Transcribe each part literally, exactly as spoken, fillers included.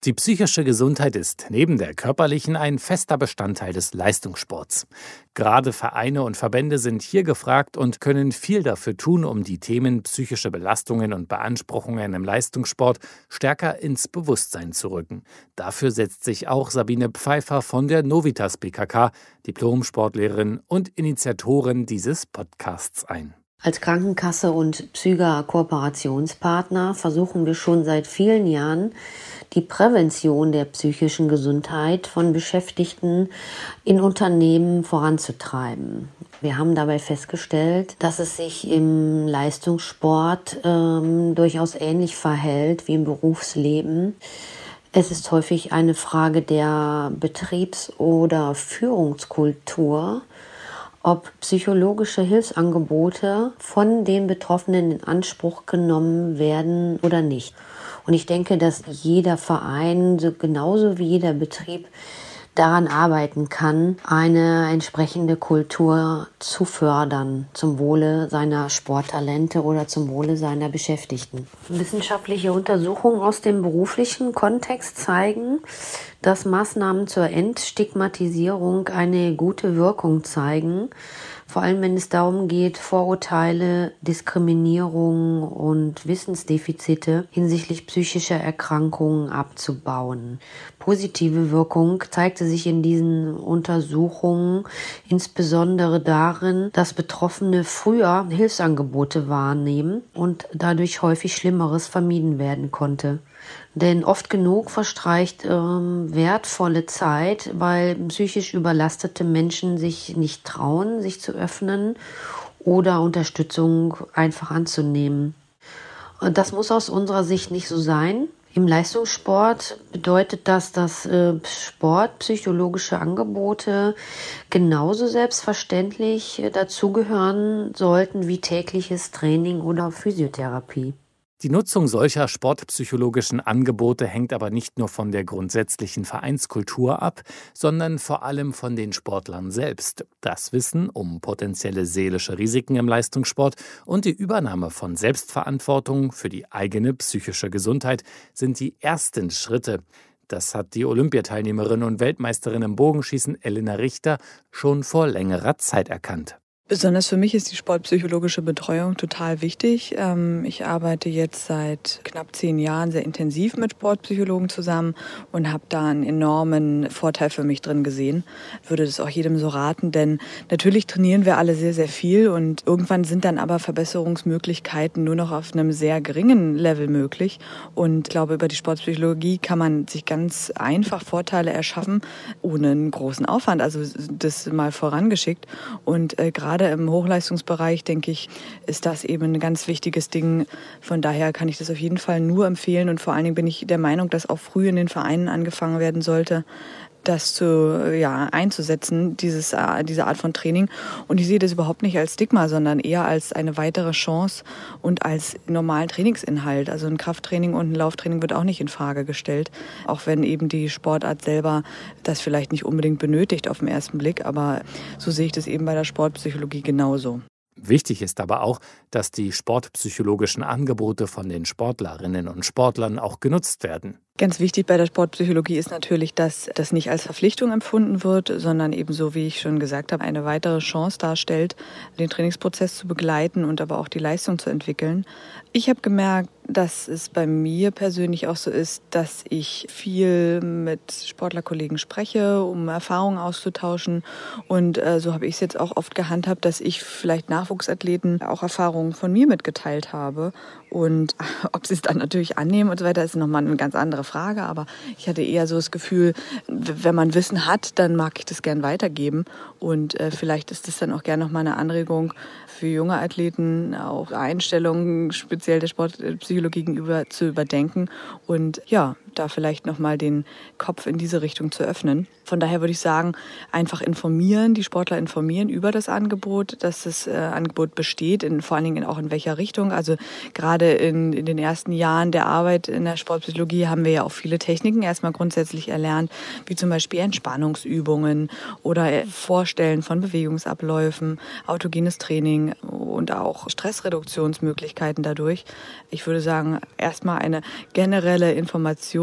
Die psychische Gesundheit ist neben der körperlichen ein fester Bestandteil des Leistungssports. Gerade Vereine und Verbände sind hier gefragt und können viel dafür tun, um die Themen psychische Belastungen und Beanspruchungen im Leistungssport stärker ins Bewusstsein zu rücken. Dafür setzt sich auch Sabine Pfeiffer von der Novitas B K K, Diplom-Sportlehrerin und Initiatorin dieses Podcasts, ein. Als Krankenkasse und Psyga-Kooperationspartner versuchen wir schon seit vielen Jahren, die Prävention der psychischen Gesundheit von Beschäftigten in Unternehmen voranzutreiben. Wir haben dabei festgestellt, dass es sich im Leistungssport ähm, durchaus ähnlich verhält wie im Berufsleben. Es ist häufig eine Frage der Betriebs- oder Führungskultur, ob psychologische Hilfsangebote von den Betroffenen in Anspruch genommen werden oder nicht. Und ich denke, dass jeder Verein, so genauso wie jeder Betrieb, daran arbeiten kann, eine entsprechende Kultur zu fördern, zum Wohle seiner Sporttalente oder zum Wohle seiner Beschäftigten. Wissenschaftliche Untersuchungen aus dem beruflichen Kontext zeigen, dass Maßnahmen zur Entstigmatisierung eine gute Wirkung zeigen, vor allem wenn es darum geht, Vorurteile, Diskriminierung und Wissensdefizite hinsichtlich psychischer Erkrankungen abzubauen. Positive Wirkung zeigte sich in diesen Untersuchungen insbesondere darin, dass Betroffene früher Hilfsangebote wahrnehmen und dadurch häufig Schlimmeres vermieden werden konnte. Denn oft genug verstreicht ähm, wertvolle Zeit, weil psychisch überlastete Menschen sich nicht trauen, sich zu öffnen oder Unterstützung einfach anzunehmen. Und das muss aus unserer Sicht nicht so sein. Im Leistungssport bedeutet das, dass äh, sportpsychologische Angebote genauso selbstverständlich äh, dazugehören sollten wie tägliches Training oder Physiotherapie. Die Nutzung solcher sportpsychologischen Angebote hängt aber nicht nur von der grundsätzlichen Vereinskultur ab, sondern vor allem von den Sportlern selbst. Das Wissen um potenzielle seelische Risiken im Leistungssport und die Übernahme von Selbstverantwortung für die eigene psychische Gesundheit sind die ersten Schritte. Das hat die Olympiateilnehmerin und Weltmeisterin im Bogenschießen Elena Richter schon vor längerer Zeit erkannt. Besonders für mich ist die sportpsychologische Betreuung total wichtig. Ich arbeite jetzt seit knapp zehn Jahren sehr intensiv mit Sportpsychologen zusammen und habe da einen enormen Vorteil für mich drin gesehen. Ich würde das auch jedem so raten, denn natürlich trainieren wir alle sehr, sehr viel und irgendwann sind dann aber Verbesserungsmöglichkeiten nur noch auf einem sehr geringen Level möglich. Und ich glaube, über die Sportpsychologie kann man sich ganz einfach Vorteile erschaffen, ohne einen großen Aufwand. Also das mal vorangeschickt. Und äh, gerade Gerade im Hochleistungsbereich, denke ich, ist das eben ein ganz wichtiges Ding. Von daher kann ich das auf jeden Fall nur empfehlen. Und vor allen Dingen bin ich der Meinung, dass auch früh in den Vereinen angefangen werden sollte, das zu, ja, einzusetzen, dieses, diese Art von Training. Und ich sehe das überhaupt nicht als Stigma, sondern eher als eine weitere Chance und als normalen Trainingsinhalt. Also ein Krafttraining und ein Lauftraining wird auch nicht in Frage gestellt, auch wenn eben die Sportart selber das vielleicht nicht unbedingt benötigt auf den ersten Blick. Aber so sehe ich das eben bei der Sportpsychologie genauso. Wichtig ist aber auch, dass die sportpsychologischen Angebote von den Sportlerinnen und Sportlern auch genutzt werden. Ganz wichtig bei der Sportpsychologie ist natürlich, dass das nicht als Verpflichtung empfunden wird, sondern ebenso, wie ich schon gesagt habe, eine weitere Chance darstellt, den Trainingsprozess zu begleiten und aber auch die Leistung zu entwickeln. Ich habe gemerkt, dass es bei mir persönlich auch so ist, dass ich viel mit Sportlerkollegen spreche, um Erfahrungen auszutauschen. Und äh, so habe ich es jetzt auch oft gehandhabt, dass ich vielleicht Nachwuchsathleten auch Erfahrungen von mir mitgeteilt habe. Und ob sie es dann natürlich annehmen und so weiter, ist nochmal eine ganz andere Frage. Aber ich hatte eher so das Gefühl, wenn man Wissen hat, dann mag ich das gern weitergeben. Und äh, vielleicht ist das dann auch gern nochmal eine Anregung für junge Athleten, auch Einstellungen speziell der Sportpsychologie gegenüber zu überdenken und ja, da vielleicht nochmal den Kopf in diese Richtung zu öffnen. Von daher würde ich sagen, einfach informieren, die Sportler informieren über das Angebot, dass das äh, Angebot besteht, in, vor allen Dingen auch in welcher Richtung. Also gerade in, in den ersten Jahren der Arbeit in der Sportpsychologie haben wir ja auch viele Techniken erstmal grundsätzlich erlernt, wie zum Beispiel Entspannungsübungen oder Vorstellen von Bewegungsabläufen, autogenes Training und auch Stressreduktionsmöglichkeiten dadurch. Ich würde sagen, erstmal eine generelle Information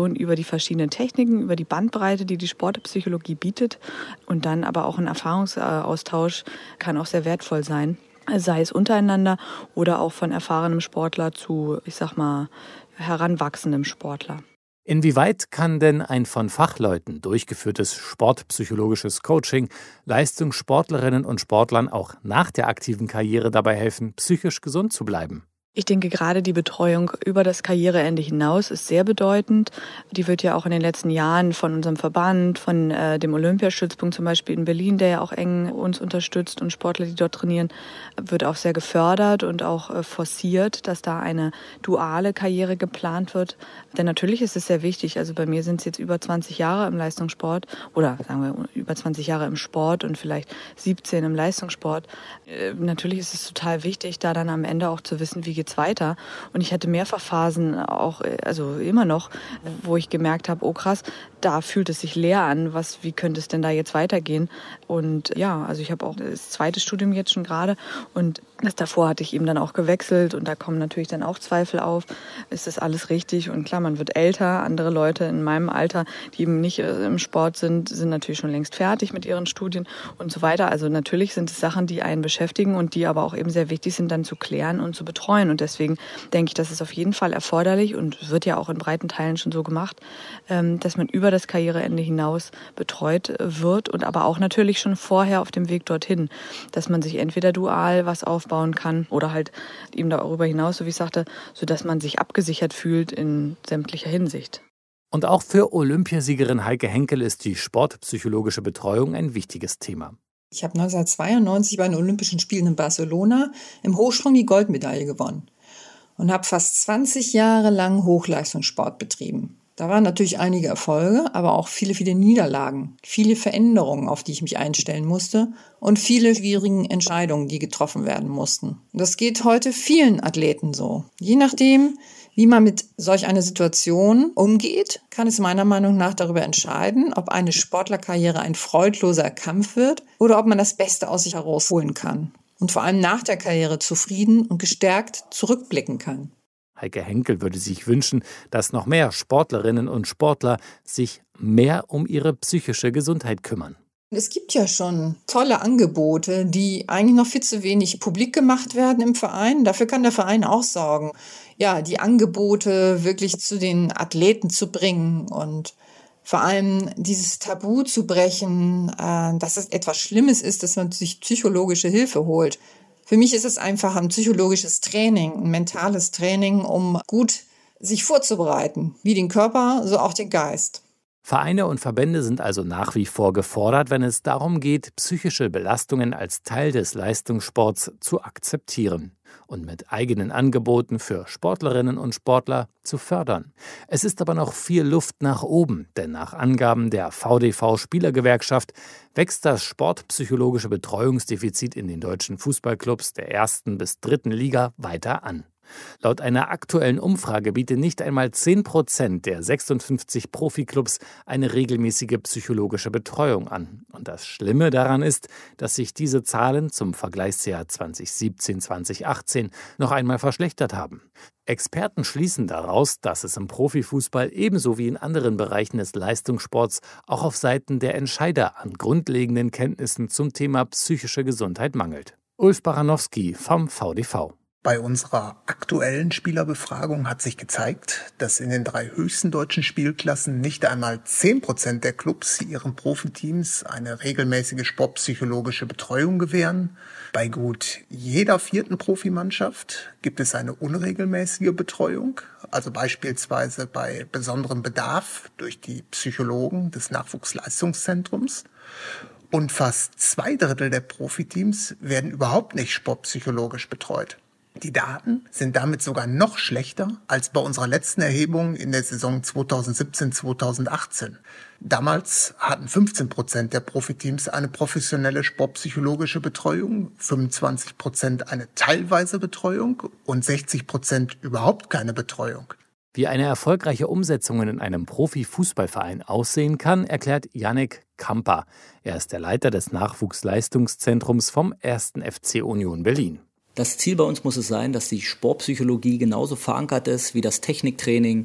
Informationen über die verschiedenen Techniken, über die Bandbreite, die die Sportpsychologie bietet. Und dann aber auch ein Erfahrungsaustausch kann auch sehr wertvoll sein. Sei es untereinander oder auch von erfahrenem Sportler zu, ich sag mal, heranwachsendem Sportler. Inwieweit kann denn ein von Fachleuten durchgeführtes sportpsychologisches Coaching Leistungssportlerinnen und Sportlern auch nach der aktiven Karriere dabei helfen, psychisch gesund zu bleiben? Ich denke, gerade die Betreuung über das Karriereende hinaus ist sehr bedeutend. Die wird ja auch in den letzten Jahren von unserem Verband, von äh, dem Olympiastützpunkt zum Beispiel in Berlin, der ja auch eng uns unterstützt und Sportler, die dort trainieren, wird auch sehr gefördert und auch äh, forciert, dass da eine duale Karriere geplant wird. Denn natürlich ist es sehr wichtig. Also bei mir sind es jetzt über zwanzig Jahre im Leistungssport oder sagen wir über zwanzig Jahre im Sport und vielleicht siebzehn im Leistungssport. Äh, natürlich ist es total wichtig, da dann am Ende auch zu wissen, wie geht's weiter. Und ich hatte mehrfach Phasen, auch, also immer noch, wo ich gemerkt habe, oh krass, da fühlt es sich leer an. Was, wie könnte es denn da jetzt weitergehen? Und ja, also ich habe auch das zweite Studium jetzt schon gerade und das davor hatte ich eben dann auch gewechselt und da kommen natürlich dann auch Zweifel auf. Ist das alles richtig? Und klar, man wird älter. Andere Leute in meinem Alter, die eben nicht im Sport sind, sind natürlich schon längst fertig mit ihren Studien und so weiter. Also natürlich sind es Sachen, die einen beschäftigen und die aber auch eben sehr wichtig sind, dann zu klären und zu betreuen. Und deswegen denke ich, das ist auf jeden Fall erforderlich und wird ja auch in breiten Teilen schon so gemacht, dass man über das Karriereende hinaus betreut wird und aber auch natürlich schon vorher auf dem Weg dorthin, dass man sich entweder dual was aufbauen kann oder halt eben darüber hinaus, so wie ich sagte, sodass man sich abgesichert fühlt in sämtlicher Hinsicht. Und auch für Olympiasiegerin Heike Henkel ist die sportpsychologische Betreuung ein wichtiges Thema. Ich habe neunzehnhundertzweiundneunzig bei den Olympischen Spielen in Barcelona im Hochsprung die Goldmedaille gewonnen und habe fast zwanzig Jahre lang Hochleistungssport betrieben. Da waren natürlich einige Erfolge, aber auch viele, viele Niederlagen, viele Veränderungen, auf die ich mich einstellen musste und viele schwierige Entscheidungen, die getroffen werden mussten. Das geht heute vielen Athleten so. Je nachdem, wie man mit solch einer Situation umgeht, kann es meiner Meinung nach darüber entscheiden, ob eine Sportlerkarriere ein freudloser Kampf wird oder ob man das Beste aus sich herausholen kann und vor allem nach der Karriere zufrieden und gestärkt zurückblicken kann. Heike Henkel würde sich wünschen, dass noch mehr Sportlerinnen und Sportler sich mehr um ihre psychische Gesundheit kümmern. Es gibt ja schon tolle Angebote, die eigentlich noch viel zu wenig publik gemacht werden im Verein. Dafür kann der Verein auch sorgen, ja, die Angebote wirklich zu den Athleten zu bringen und vor allem dieses Tabu zu brechen, äh, dass es etwas Schlimmes ist, dass man sich psychologische Hilfe holt. Für mich ist es einfach ein psychologisches Training, ein mentales Training, um gut sich vorzubereiten, wie den Körper, so auch den Geist. Vereine und Verbände sind also nach wie vor gefordert, wenn es darum geht, psychische Belastungen als Teil des Leistungssports zu akzeptieren und mit eigenen Angeboten für Sportlerinnen und Sportler zu fördern. Es ist aber noch viel Luft nach oben, denn nach Angaben der V D V-Spielergewerkschaft wächst das sportpsychologische Betreuungsdefizit in den deutschen Fußballclubs der ersten bis dritten Liga weiter an. Laut einer aktuellen Umfrage bieten nicht einmal zehn Prozent der sechsundfünfzig Profiklubs eine regelmäßige psychologische Betreuung an. Und das Schlimme daran ist, dass sich diese Zahlen zum Vergleichsjahr zwanzig siebzehn zwanzig achtzehn noch einmal verschlechtert haben. Experten schließen daraus, dass es im Profifußball ebenso wie in anderen Bereichen des Leistungssports auch auf Seiten der Entscheider an grundlegenden Kenntnissen zum Thema psychische Gesundheit mangelt. Ulf Baranowski vom V D V. Bei unserer aktuellen Spielerbefragung hat sich gezeigt, dass in den drei höchsten deutschen Spielklassen nicht einmal zehn Prozent der Clubs ihren Profiteams eine regelmäßige sportpsychologische Betreuung gewähren. Bei gut jeder vierten Profimannschaft gibt es eine unregelmäßige Betreuung, also beispielsweise bei besonderem Bedarf durch die Psychologen des Nachwuchsleistungszentrums. Und fast zwei Drittel der Profiteams werden überhaupt nicht sportpsychologisch betreut. Die Daten sind damit sogar noch schlechter als bei unserer letzten Erhebung in der Saison zweitausendsiebzehn zweitausendachtzehn. Damals hatten fünfzehn Prozent der Profiteams eine professionelle sportpsychologische Betreuung, fünfundzwanzig Prozent eine teilweise Betreuung und sechzig Prozent überhaupt keine Betreuung. Wie eine erfolgreiche Umsetzung in einem Profifußballverein aussehen kann, erklärt Yannick Kamper. Er ist der Leiter des Nachwuchsleistungszentrums vom ersten F C Union Berlin. Das Ziel bei uns muss es sein, dass die Sportpsychologie genauso verankert ist wie das Techniktraining,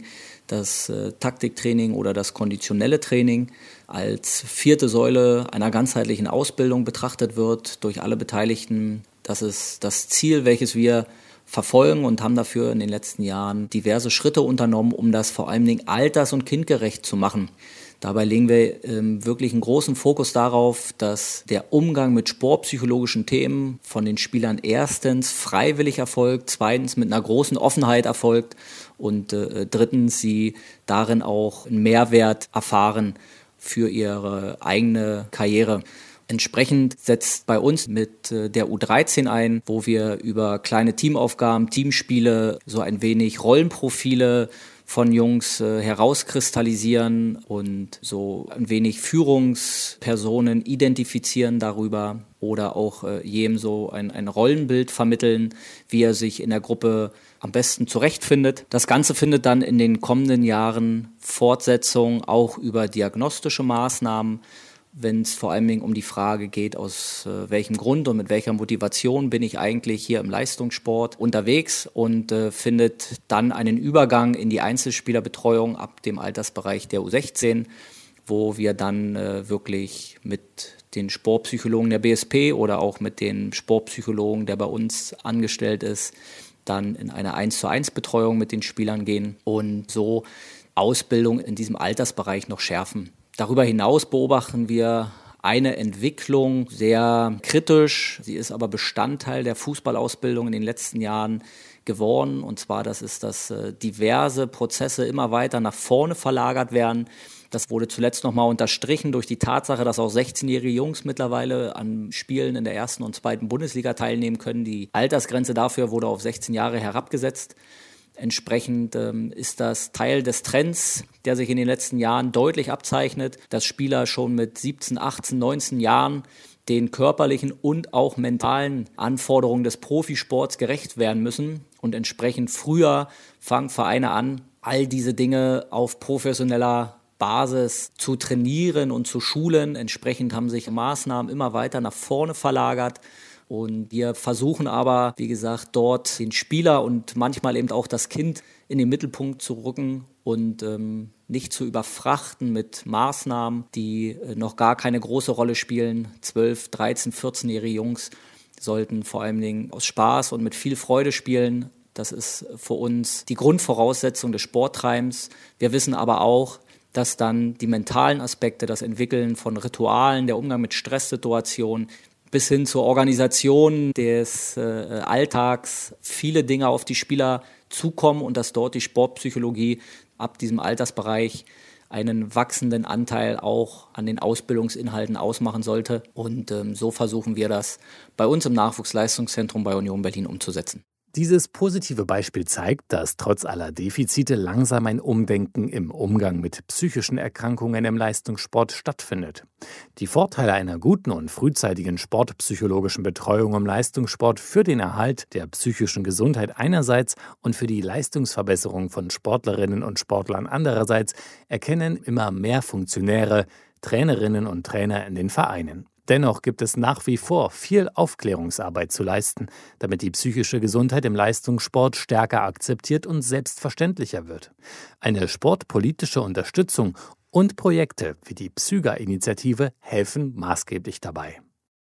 das äh, Taktiktraining oder das konditionelle Training als vierte Säule einer ganzheitlichen Ausbildung betrachtet wird durch alle Beteiligten. Das ist das Ziel, welches wir verfolgen und haben dafür in den letzten Jahren diverse Schritte unternommen, um das vor allen Dingen alters- und kindgerecht zu machen. Dabei legen wir ähm, wirklich einen großen Fokus darauf, dass der Umgang mit sportpsychologischen Themen von den Spielern erstens freiwillig erfolgt, zweitens mit einer großen Offenheit erfolgt und äh, drittens sie darin auch einen Mehrwert erfahren für ihre eigene Karriere. Entsprechend setzt bei uns mit der U dreizehn ein, wo wir über kleine Teamaufgaben, Teamspiele, so ein wenig Rollenprofile von Jungs äh, herauskristallisieren und so ein wenig Führungspersonen identifizieren darüber oder auch äh, jedem so ein, ein Rollenbild vermitteln, wie er sich in der Gruppe am besten zurechtfindet. Das Ganze findet dann in den kommenden Jahren Fortsetzung auch über diagnostische Maßnahmen, wenn es vor allem um die Frage geht, aus äh, welchem Grund und mit welcher Motivation bin ich eigentlich hier im Leistungssport unterwegs und äh, findet dann einen Übergang in die Einzelspielerbetreuung ab dem Altersbereich der U sechzehn, wo wir dann äh, wirklich mit den Sportpsychologen der B S P oder auch mit den Sportpsychologen, der bei uns angestellt ist, dann in eine eins zu eins Betreuung mit den Spielern gehen und so Ausbildung in diesem Altersbereich noch schärfen. Darüber hinaus beobachten wir eine Entwicklung sehr kritisch. Sie ist aber Bestandteil der Fußballausbildung in den letzten Jahren geworden. Und zwar, das ist, dass äh, diverse Prozesse immer weiter nach vorne verlagert werden. Das wurde zuletzt nochmal unterstrichen durch die Tatsache, dass auch sechzehnjährige Jungs mittlerweile an Spielen in der ersten und zweiten Bundesliga teilnehmen können. Die Altersgrenze dafür wurde auf sechzehn Jahre herabgesetzt. Entsprechend ähm, ist das Teil des Trends, der sich in den letzten Jahren deutlich abzeichnet, dass Spieler schon mit siebzehn, achtzehn, neunzehn Jahren den körperlichen und auch mentalen Anforderungen des Profisports gerecht werden müssen. Und entsprechend früher fangen Vereine an, all diese Dinge auf professioneller Basis zu trainieren und zu schulen. Entsprechend haben sich Maßnahmen immer weiter nach vorne verlagert. Und wir versuchen aber, wie gesagt, dort den Spieler und manchmal eben auch das Kind in den Mittelpunkt zu rücken und ähm, nicht zu überfrachten mit Maßnahmen, die äh, noch gar keine große Rolle spielen. zwölf, dreizehn, vierzehnjährige Jungs sollten vor allen Dingen aus Spaß und mit viel Freude spielen. Das ist für uns die Grundvoraussetzung des Sporttreibens. Wir wissen aber auch, dass dann die mentalen Aspekte, das Entwickeln von Ritualen, der Umgang mit Stresssituationen, bis hin zur Organisation des äh, Alltags viele Dinge auf die Spieler zukommen und dass dort die Sportpsychologie ab diesem Altersbereich einen wachsenden Anteil auch an den Ausbildungsinhalten ausmachen sollte. Und ähm, so versuchen wir das bei uns im Nachwuchsleistungszentrum bei Union Berlin umzusetzen. Dieses positive Beispiel zeigt, dass trotz aller Defizite langsam ein Umdenken im Umgang mit psychischen Erkrankungen im Leistungssport stattfindet. Die Vorteile einer guten und frühzeitigen sportpsychologischen Betreuung im Leistungssport für den Erhalt der psychischen Gesundheit einerseits und für die Leistungsverbesserung von Sportlerinnen und Sportlern andererseits erkennen immer mehr Funktionäre, Trainerinnen und Trainer in den Vereinen. Dennoch gibt es nach wie vor viel Aufklärungsarbeit zu leisten, damit die psychische Gesundheit im Leistungssport stärker akzeptiert und selbstverständlicher wird. Eine sportpolitische Unterstützung und Projekte wie die Psyga-Initiative helfen maßgeblich dabei.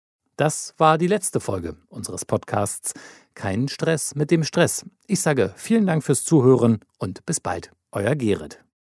Das war die letzte Folge unseres Podcasts Kein Stress mit dem Stress. Ich sage vielen Dank fürs Zuhören und bis bald. Euer Gerrit.